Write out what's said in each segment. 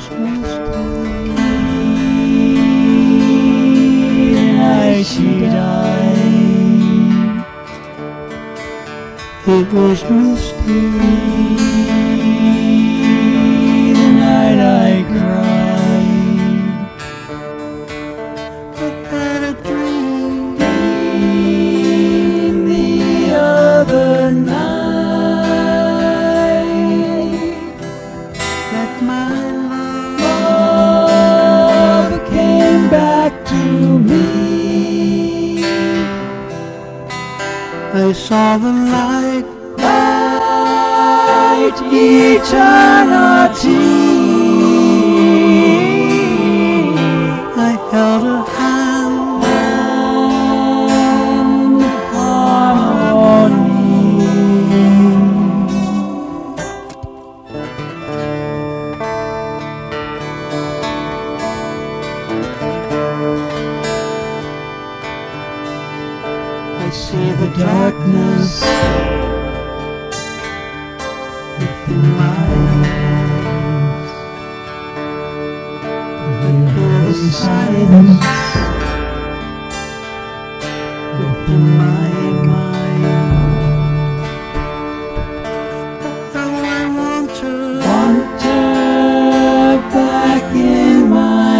was misty the night she died. It was misty the night I cried. I had a dream the other night that my love came back to me. I saw the light, eternity. I held her hand upon me. I see the darkness within my eyes. I hear the silence within my mind. Oh, I want her back in my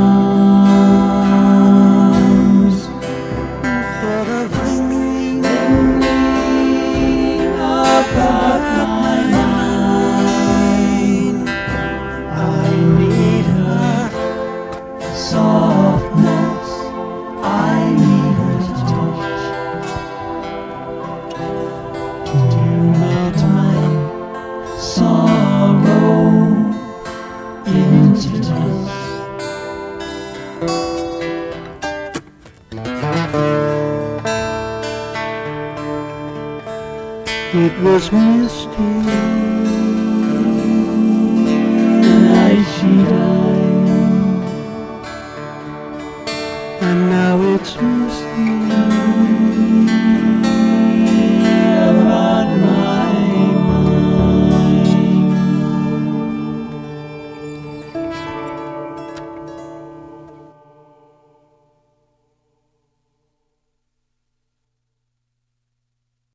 arms. Instead of thinking about my mind, I need her softness, I need her touch to melt my sorrow into dust. It was misty